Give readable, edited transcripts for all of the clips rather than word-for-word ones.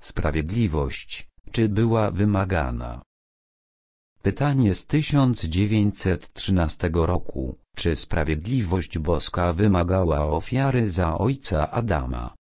sprawiedliwość, czy była wymagana? Pytanie z 1913 roku. Czy sprawiedliwość boska wymagała ofiary za ojca Adama?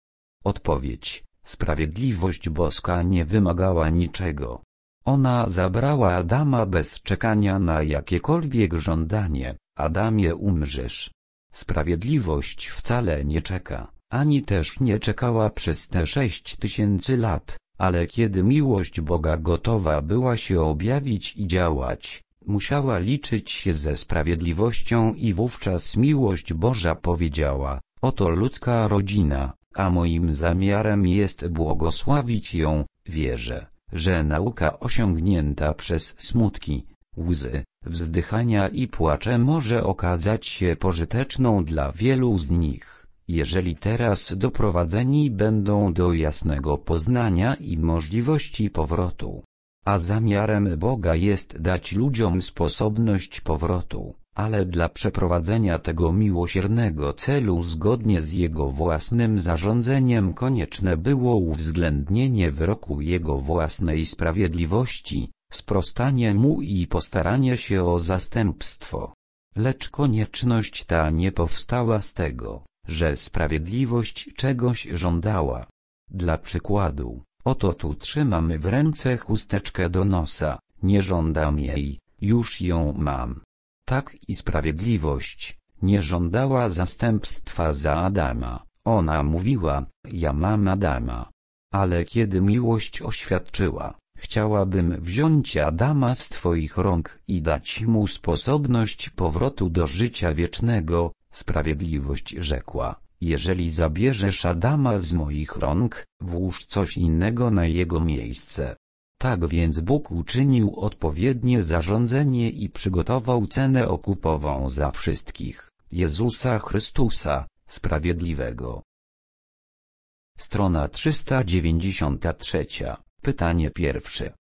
Odpowiedź. Sprawiedliwość boska nie wymagała niczego. Ona zabrała Adama bez czekania na jakiekolwiek żądanie. Adamie, umrzesz. Sprawiedliwość wcale nie czeka, ani też nie czekała przez te 6000 lat, ale kiedy miłość Boga gotowa była się objawić i działać, musiała liczyć się ze sprawiedliwością i wówczas miłość Boża powiedziała: oto ludzka rodzina, a moim zamiarem jest błogosławić ją. Wierzę, że nauka osiągnięta przez smutki, łzy, wzdychania i płacze może okazać się pożyteczną dla wielu z nich, jeżeli teraz doprowadzeni będą do jasnego poznania i możliwości powrotu. A zamiarem Boga jest dać ludziom sposobność powrotu, ale dla przeprowadzenia tego miłosiernego celu zgodnie z Jego własnym zarządzeniem konieczne było uwzględnienie wyroku Jego własnej sprawiedliwości, sprostanie mu i postaranie się o zastępstwo. Lecz konieczność ta nie powstała z tego, że sprawiedliwość czegoś żądała. Dla przykładu, oto tu trzymam w ręce chusteczkę do nosa, nie żądam jej, już ją mam. Tak i sprawiedliwość nie żądała zastępstwa za Adama, ona mówiła: ja mam Adama. Ale kiedy miłość oświadczyła: chciałabym wziąć Adama z Twoich rąk i dać mu sposobność powrotu do życia wiecznego, sprawiedliwość rzekła: jeżeli zabierzesz Adama z moich rąk, włóż coś innego na jego miejsce. Tak więc Bóg uczynił odpowiednie zarządzenie i przygotował cenę okupową za wszystkich, Jezusa Chrystusa, Sprawiedliwego. Strona 393. Pytanie pierwsze.